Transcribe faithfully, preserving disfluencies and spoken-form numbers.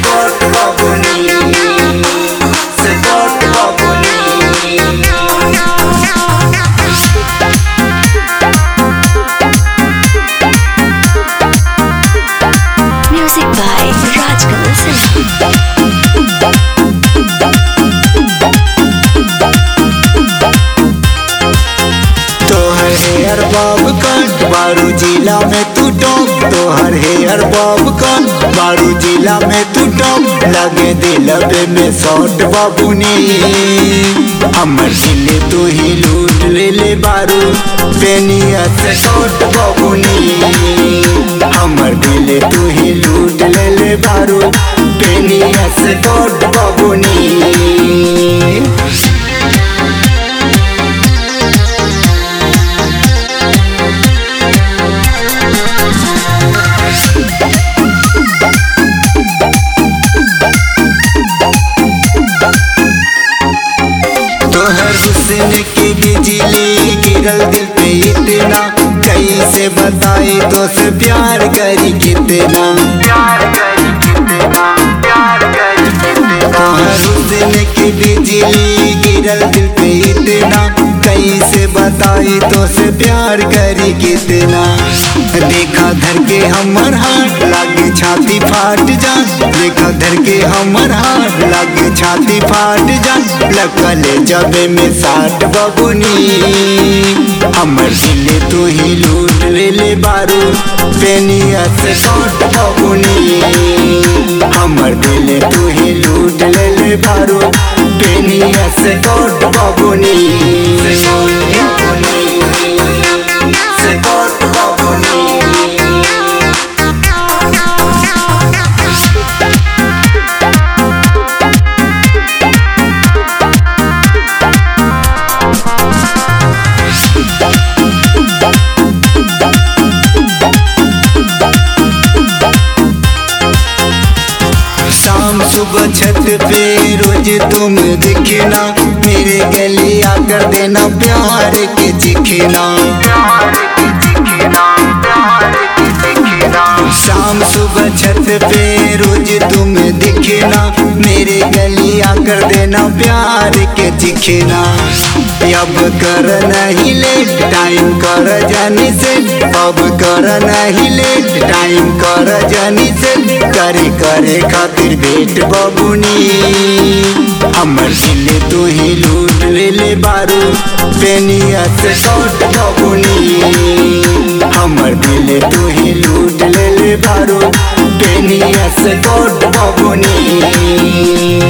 गोट बबुनी से गोट बबुनी। Music by Rajkamal Sinha। तोहर हेयर बॉब कट बारू जिला में तू टॉप, तोहर हेयर बॉब कट बारू जिला में तू टॉप, लगे दिलबे में शॉट बबुनी। हमर दिल तू ही लूट ले ले बारू पेनिया से शॉट बबुनी। हमर दिल तू ही लूट ले ले बारू पेनिया से शॉट बबुनी। तोहर हुस्न की बिजली गिरल दिल पे इतना, कैसे बताई तो से प्यार करी कितना। तोहर हुस्न की बिजली गिरल दिल पे इतना, कैसे बताई तो से प्यार करी कितना। देखा धर के हमर हाथ लागे छाती फाट जा, देखा धर के हमर हाथ लागे छाती फाट जा, लगले जबे में साठ बबुनी। हमर दिल तू ही लूट ले ले बारू पेनिया से शॉट बबुनी। हमर दिल तू ही लूट ले ले बारू पेनिया से शॉट बबुनी। से शॉट बबुनी से शॉट बबुनी। शाम सुबह छत पे रोज तुम दिखना, मेरे गली आकर देना प्यार के चिखना। शाम सुबह छत पे रोज तुम दिखना, मेरे गली आकर देना प्यार के चिखना। अब कर नहीं लेट टाइम कर जानी से, अब कर नहीं लेट टाइम कर जानी से, करे करे खातिर भेट बबुनी। हमर दिल तू ही लूट ले ले बारू पेनिया से शॉट बबुनी। हमर दिल तू ही लूट ले ले बारू पेनिया से शॉट बबुनी।